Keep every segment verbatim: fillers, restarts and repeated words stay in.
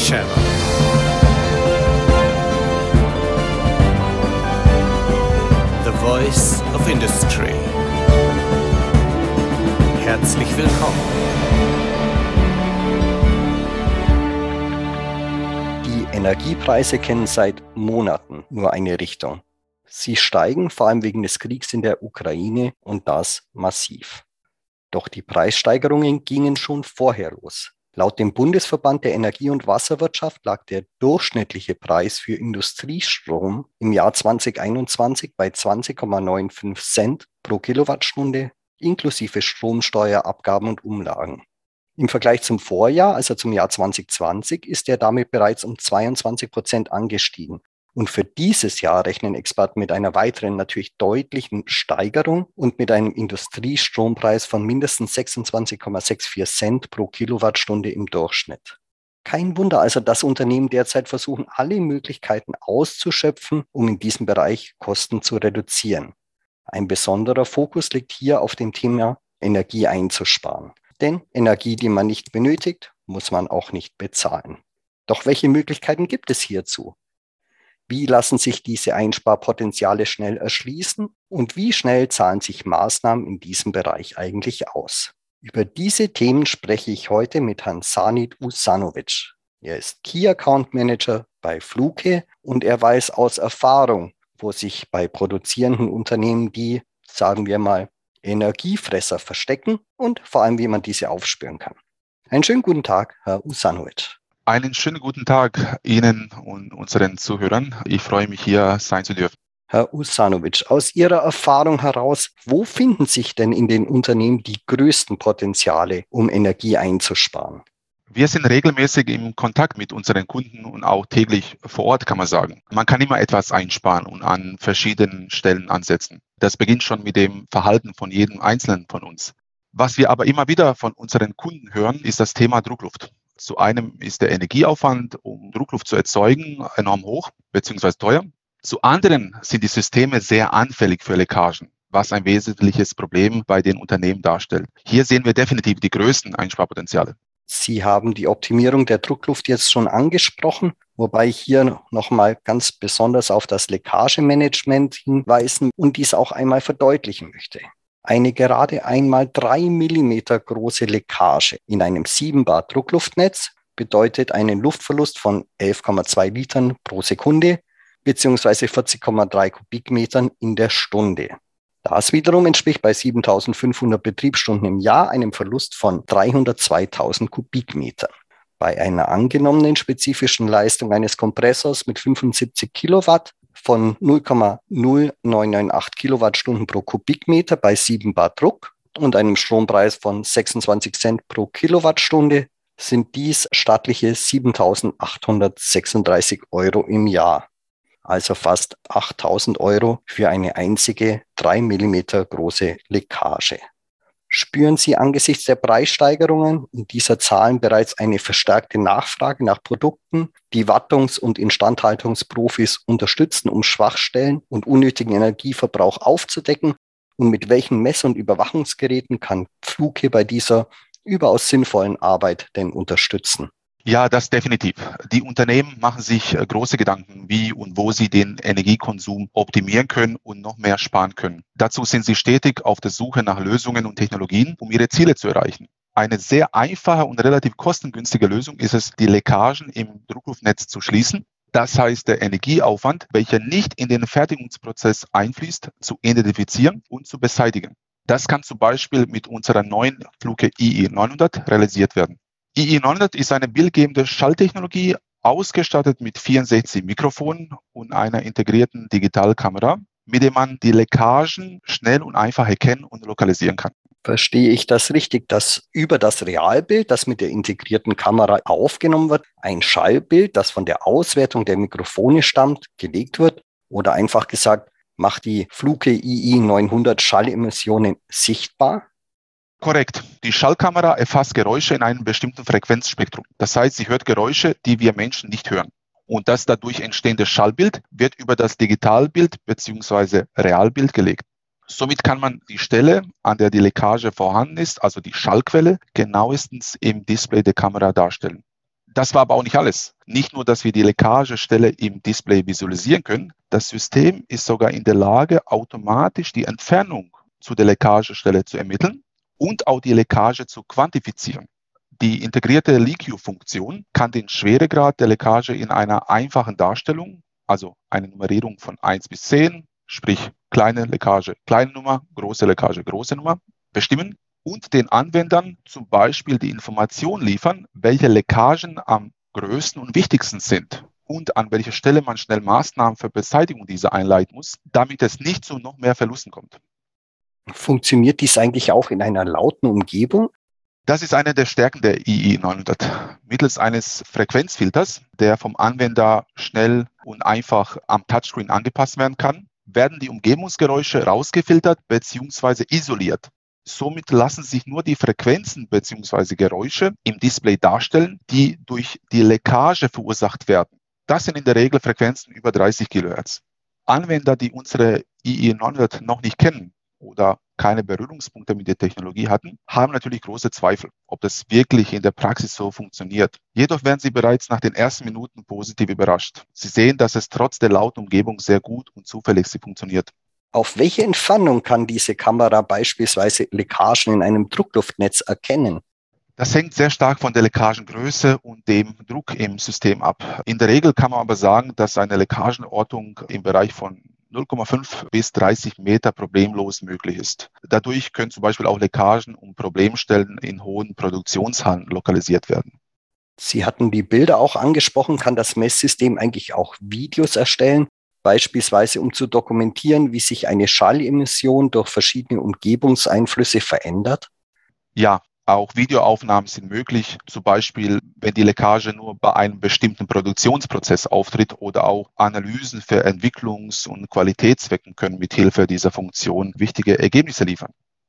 Channel. The Voice of Industry. Herzlich willkommen. Die Energiepreise kennen seit Monaten nur eine Richtung. Sie steigen vor allem wegen des Kriegs in der Ukraine und das massiv. Doch die Preissteigerungen gingen schon vorher los. Laut dem Bundesverband der Energie- und Wasserwirtschaft lag der durchschnittliche Preis für Industriestrom im Jahr zwanzig einundzwanzig bei zwanzig Komma fünfundneunzig Cent pro Kilowattstunde inklusive Stromsteuer, Abgaben und Umlagen. Im Vergleich zum Vorjahr, also zum Jahr zwanzig zwanzig, ist er damit bereits um zweiundzwanzig Prozent angestiegen. Und für dieses Jahr rechnen Experten mit einer weiteren, natürlich deutlichen Steigerung und mit einem Industriestrompreis von mindestens sechsundzwanzig Komma vierundsechzig Cent pro Kilowattstunde im Durchschnitt. Kein Wunder also, dass Unternehmen derzeit versuchen, alle Möglichkeiten auszuschöpfen, um in diesem Bereich Kosten zu reduzieren. Ein besonderer Fokus liegt hier auf dem Thema Energie einzusparen. Denn Energie, die man nicht benötigt, muss man auch nicht bezahlen. Doch welche Möglichkeiten gibt es hierzu? Wie lassen sich diese Einsparpotenziale schnell erschließen und wie schnell zahlen sich Maßnahmen in diesem Bereich eigentlich aus? Über diese Themen spreche ich heute mit Herrn Sanit Usanovic. Er ist Key Account Manager bei Fluke und er weiß aus Erfahrung, wo sich bei produzierenden Unternehmen die, sagen wir mal, Energiefresser verstecken und vor allem, wie man diese aufspüren kann. Einen schönen guten Tag, Herr Usanovic. Einen schönen guten Tag Ihnen und unseren Zuhörern. Ich freue mich, hier sein zu dürfen. Herr Usanovic, aus Ihrer Erfahrung heraus, wo finden sich denn in den Unternehmen die größten Potenziale, um Energie einzusparen? Wir sind regelmäßig im Kontakt mit unseren Kunden und auch täglich vor Ort, kann man sagen. Man kann immer etwas einsparen und an verschiedenen Stellen ansetzen. Das beginnt schon mit dem Verhalten von jedem Einzelnen von uns. Was wir aber immer wieder von unseren Kunden hören, ist das Thema Druckluft. Zu einem ist der Energieaufwand, um Druckluft zu erzeugen, enorm hoch bzw. teuer. Zu anderen sind die Systeme sehr anfällig für Leckagen, was ein wesentliches Problem bei den Unternehmen darstellt. Hier sehen wir definitiv die größten Einsparpotenziale. Sie haben die Optimierung der Druckluft jetzt schon angesprochen, wobei ich hier nochmal ganz besonders auf das Leckagemanagement hinweisen und dies auch einmal verdeutlichen möchte. Eine gerade einmal drei Millimeter große Leckage in einem sieben Bar Druckluftnetz bedeutet einen Luftverlust von elf Komma zwei Litern pro Sekunde bzw. vierzig Komma drei Kubikmetern in der Stunde. Das wiederum entspricht bei siebentausendfünfhundert Betriebsstunden im Jahr einem Verlust von dreihundertzweitausend Kubikmetern. Bei einer angenommenen spezifischen Leistung eines Kompressors mit fünfundsiebzig Kilowatt von null Komma null neun neun acht Kilowattstunden pro Kubikmeter bei sieben Bar Druck und einem Strompreis von sechsundzwanzig Cent pro Kilowattstunde sind dies stattliche siebentausendachthundertsechsunddreißig Euro im Jahr. Also fast achttausend Euro für eine einzige drei Millimeter große Leckage. Spüren Sie angesichts der Preissteigerungen und dieser Zahlen bereits eine verstärkte Nachfrage nach Produkten, die Wartungs- und Instandhaltungsprofis unterstützen, um Schwachstellen und unnötigen Energieverbrauch aufzudecken? Und mit welchen Mess- und Überwachungsgeräten kann Fluke bei dieser überaus sinnvollen Arbeit denn unterstützen? Ja, das definitiv. Die Unternehmen machen sich große Gedanken, wie und wo sie den Energiekonsum optimieren können und noch mehr sparen können. Dazu sind sie stetig auf der Suche nach Lösungen und Technologien, um ihre Ziele zu erreichen. Eine sehr einfache und relativ kostengünstige Lösung ist es, die Leckagen im Druckluftnetz zu schließen. Das heißt, der Energieaufwand, welcher nicht in den Fertigungsprozess einfließt, zu identifizieren und zu beseitigen. Das kann zum Beispiel mit unserer neuen Fluke I E neunhundert realisiert werden. I E neunhundert ist eine bildgebende Schalltechnologie, ausgestattet mit vierundsechzig Mikrofonen und einer integrierten Digitalkamera, mit der man die Leckagen schnell und einfach erkennen und lokalisieren kann. Verstehe ich das richtig, dass über das Realbild, das mit der integrierten Kamera aufgenommen wird, ein Schallbild, das von der Auswertung der Mikrofone stammt, gelegt wird? Oder einfach gesagt, macht die Fluke I E neunhundert Schallemissionen sichtbar? Korrekt. Die Schallkamera erfasst Geräusche in einem bestimmten Frequenzspektrum. Das heißt, sie hört Geräusche, die wir Menschen nicht hören. Und das dadurch entstehende Schallbild wird über das Digitalbild bzw. Realbild gelegt. Somit kann man die Stelle, an der die Leckage vorhanden ist, also die Schallquelle, genauestens im Display der Kamera darstellen. Das war aber auch nicht alles. Nicht nur, dass wir die Leckagestelle im Display visualisieren können, das System ist sogar in der Lage, automatisch die Entfernung zu der Leckagestelle zu ermitteln und auch die Leckage zu quantifizieren. Die integrierte Leak-View-Funktion kann den Schweregrad der Leckage in einer einfachen Darstellung, also eine Nummerierung von eins bis zehn, sprich kleine Leckage, kleine Nummer, große Leckage, große Nummer, bestimmen und den Anwendern zum Beispiel die Information liefern, welche Leckagen am größten und wichtigsten sind und an welcher Stelle man schnell Maßnahmen für Beseitigung dieser einleiten muss, damit es nicht zu noch mehr Verlusten kommt. Funktioniert dies eigentlich auch in einer lauten Umgebung? Das ist eine der Stärken der I I neunhundert. Mittels eines Frequenzfilters, der vom Anwender schnell und einfach am Touchscreen angepasst werden kann, werden die Umgebungsgeräusche rausgefiltert bzw. isoliert. Somit lassen sich nur die Frequenzen bzw. Geräusche im Display darstellen, die durch die Leckage verursacht werden. Das sind in der Regel Frequenzen über dreißig Kilohertz. Anwender, die unsere I I neunhundert noch nicht kennen oder keine Berührungspunkte mit der Technologie hatten, haben natürlich große Zweifel, ob das wirklich in der Praxis so funktioniert. Jedoch werden sie bereits nach den ersten Minuten positiv überrascht. Sie sehen, dass es trotz der lauten Umgebung sehr gut und zuverlässig funktioniert. Auf welche Entfernung kann diese Kamera beispielsweise Leckagen in einem Druckluftnetz erkennen? Das hängt sehr stark von der Leckagengröße und dem Druck im System ab. In der Regel kann man aber sagen, dass eine Leckagenortung im Bereich von null Komma fünf bis dreißig Meter problemlos möglich ist. Dadurch können zum Beispiel auch Leckagen und Problemstellen in hohen Produktionshallen lokalisiert werden. Sie hatten die Bilder auch angesprochen. Kann das Messsystem eigentlich auch Videos erstellen, beispielsweise um zu dokumentieren, wie sich eine Schallemission durch verschiedene Umgebungseinflüsse verändert? Ja, auch Videoaufnahmen sind möglich, zum Beispiel, wenn die Leckage nur bei einem bestimmten Produktionsprozess auftritt oder auch Analysen für Entwicklungs- und Qualitätszwecken können mithilfe dieser Funktion wichtige Ergebnisse liefern.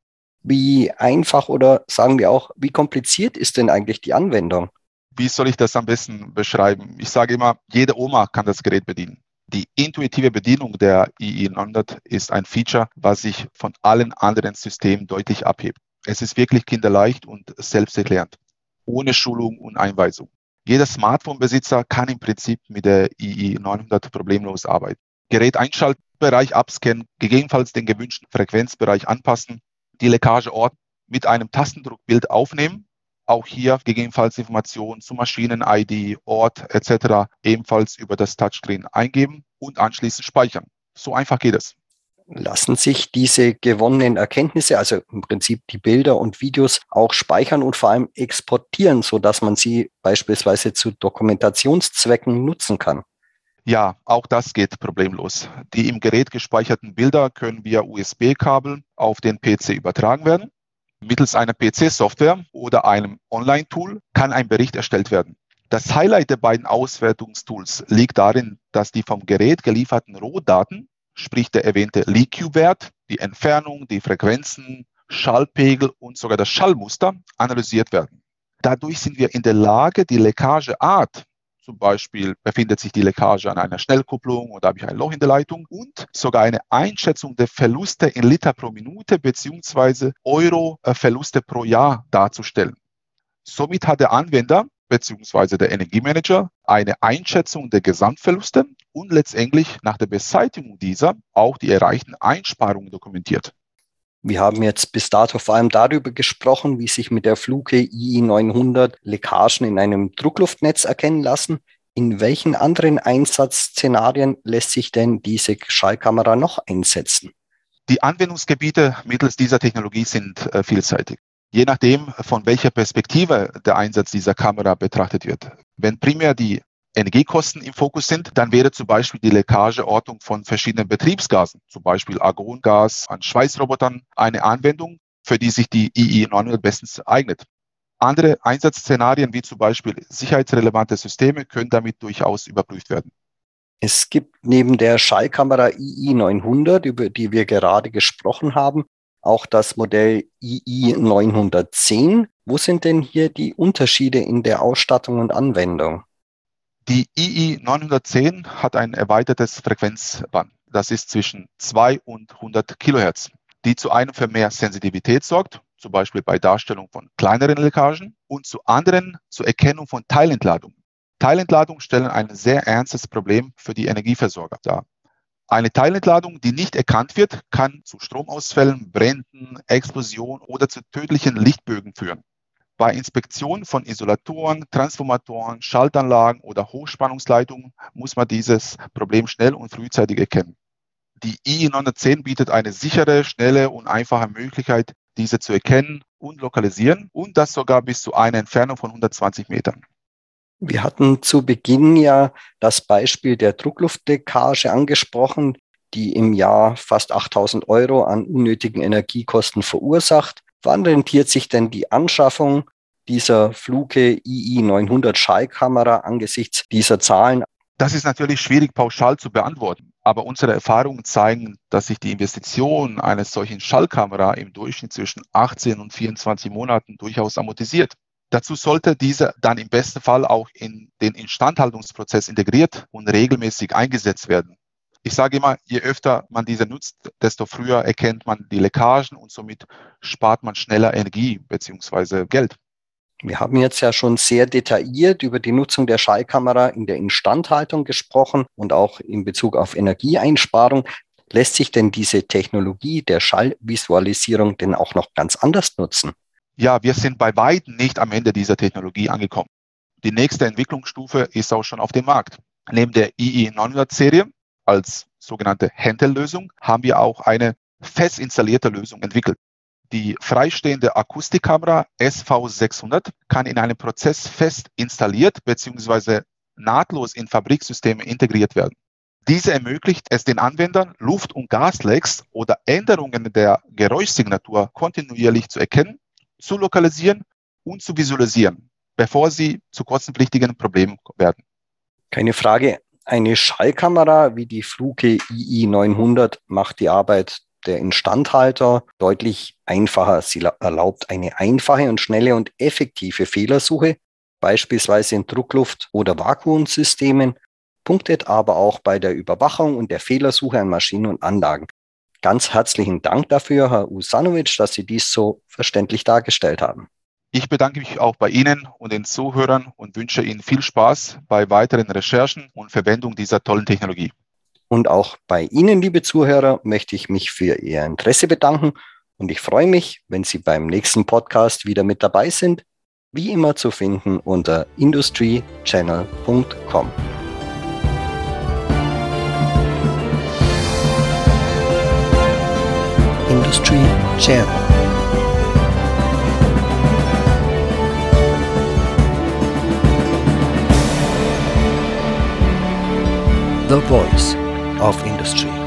Wie einfach oder sagen wir auch, wie kompliziert ist denn eigentlich die Anwendung? Wie soll ich das am besten beschreiben? Ich sage immer, jede Oma kann das Gerät bedienen. Die intuitive Bedienung der I I neunhundert ist ein Feature, was sich von allen anderen Systemen deutlich abhebt. Es ist wirklich kinderleicht und selbsterklärend, ohne Schulung und Einweisung. Jeder Smartphone-Besitzer kann im Prinzip mit der I I neunhundert problemlos arbeiten. Gerät einschalten, Bereich abscannen, gegebenenfalls den gewünschten Frequenzbereich anpassen, die Leckageort mit einem Tastendruckbild aufnehmen, auch hier gegebenenfalls Informationen zu Maschinen-I D, Ort et cetera ebenfalls über das Touchscreen eingeben und anschließend speichern. So einfach geht es. Lassen sich diese gewonnenen Erkenntnisse, also im Prinzip die Bilder und Videos, auch speichern und vor allem exportieren, sodass man sie beispielsweise zu Dokumentationszwecken nutzen kann? Ja, auch das geht problemlos. Die im Gerät gespeicherten Bilder können via U S B-Kabel auf den P C übertragen werden. Mittels einer P C-Software oder einem Online-Tool kann ein Bericht erstellt werden. Das Highlight der beiden Auswertungstools liegt darin, dass die vom Gerät gelieferten Rohdaten, sprich der erwähnte Leak-View-Wert, die Entfernung, die Frequenzen, Schallpegel und sogar das Schallmuster analysiert werden. Dadurch sind wir in der Lage, die Leckageart, zum Beispiel befindet sich die Leckage an einer Schnellkupplung oder habe ich ein Loch in der Leitung und sogar eine Einschätzung der Verluste in Liter pro Minute bzw. Euro-Verluste pro Jahr darzustellen. Somit hat der Anwender bzw. der Energiemanager eine Einschätzung der Gesamtverluste und letztendlich nach der Beseitigung dieser auch die erreichten Einsparungen dokumentiert. Wir haben jetzt bis dato vor allem darüber gesprochen, wie sich mit der Fluke I I neunhundert Leckagen in einem Druckluftnetz erkennen lassen. In welchen anderen Einsatzszenarien lässt sich denn diese Schallkamera noch einsetzen? Die Anwendungsgebiete mittels dieser Technologie sind äh, vielseitig. Je nachdem, von welcher Perspektive der Einsatz dieser Kamera betrachtet wird. Wenn primär die Energiekosten im Fokus sind, dann wäre zum Beispiel die Leckageortung von verschiedenen Betriebsgasen, zum Beispiel Argongas an Schweißrobotern, eine Anwendung, für die sich die I I neunhundert bestens eignet. Andere Einsatzszenarien wie zum Beispiel sicherheitsrelevante Systeme können damit durchaus überprüft werden. Es gibt neben der Schallkamera I I neunhundert, über die wir gerade gesprochen haben, auch das Modell I I neunhundertzehn. Wo sind denn hier die Unterschiede in der Ausstattung und Anwendung? Die I I neunhundertzehn hat ein erweitertes Frequenzband. Das ist zwischen zwei und hundert Kilohertz, die zu einem für mehr Sensitivität sorgt, zum Beispiel bei Darstellung von kleineren Leckagen und zu anderen zur Erkennung von Teilentladungen. Teilentladungen stellen ein sehr ernstes Problem für die Energieversorger dar. Eine Teilentladung, die nicht erkannt wird, kann zu Stromausfällen, Bränden, Explosionen oder zu tödlichen Lichtbögen führen. Bei Inspektion von Isolatoren, Transformatoren, Schaltanlagen oder Hochspannungsleitungen muss man dieses Problem schnell und frühzeitig erkennen. Die I E neunhundertzehn bietet eine sichere, schnelle und einfache Möglichkeit, diese zu erkennen und lokalisieren, und das sogar bis zu einer Entfernung von hundertzwanzig Metern. Wir hatten zu Beginn ja das Beispiel der Druckluftleckage angesprochen, die im Jahr fast achttausend Euro an unnötigen Energiekosten verursacht. Wann rentiert sich denn die Anschaffung dieser Fluke I E neunhundert Schallkamera angesichts dieser Zahlen? Das ist natürlich schwierig pauschal zu beantworten, aber unsere Erfahrungen zeigen, dass sich die Investition eines solchen Schallkamera im Durchschnitt zwischen achtzehn und vierundzwanzig Monaten durchaus amortisiert. Dazu sollte diese dann im besten Fall auch in den Instandhaltungsprozess integriert und regelmäßig eingesetzt werden. Ich sage immer, je öfter man diese nutzt, desto früher erkennt man die Leckagen und somit spart man schneller Energie bzw. Geld. Wir haben jetzt ja schon sehr detailliert über die Nutzung der Schallkamera in der Instandhaltung gesprochen und auch in Bezug auf Energieeinsparung. Lässt sich denn diese Technologie der Schallvisualisierung denn auch noch ganz anders nutzen? Ja, wir sind bei weitem nicht am Ende dieser Technologie angekommen. Die nächste Entwicklungsstufe ist auch schon auf dem Markt. Neben der I E neunhundert Serie als sogenannte Handheld-Lösung haben wir auch eine fest installierte Lösung entwickelt. Die freistehende Akustikkamera S V sechshundert kann in einem Prozess fest installiert bzw. nahtlos in Fabriksysteme integriert werden. Diese ermöglicht es den Anwendern, Luft- und Gaslecks oder Änderungen der Geräuschsignatur kontinuierlich zu erkennen, zu lokalisieren und zu visualisieren, bevor sie zu kostenpflichtigen Problemen werden. Keine Frage, eine Schallkamera wie die Fluke I E neunhundert macht die Arbeit der Instandhalter deutlich einfacher. Sie erlaubt eine einfache und schnelle und effektive Fehlersuche, beispielsweise in Druckluft- oder Vakuumsystemen, punktet aber auch bei der Überwachung und der Fehlersuche an Maschinen und Anlagen. Ganz herzlichen Dank dafür, Herr Usanovic, dass Sie dies so verständlich dargestellt haben. Ich bedanke mich auch bei Ihnen und den Zuhörern und wünsche Ihnen viel Spaß bei weiteren Recherchen und Verwendung dieser tollen Technologie. Und auch bei Ihnen, liebe Zuhörer, möchte ich mich für Ihr Interesse bedanken und ich freue mich, wenn Sie beim nächsten Podcast wieder mit dabei sind, wie immer zu finden unter industry channel punkt com. Industry Channel. The voice of industry.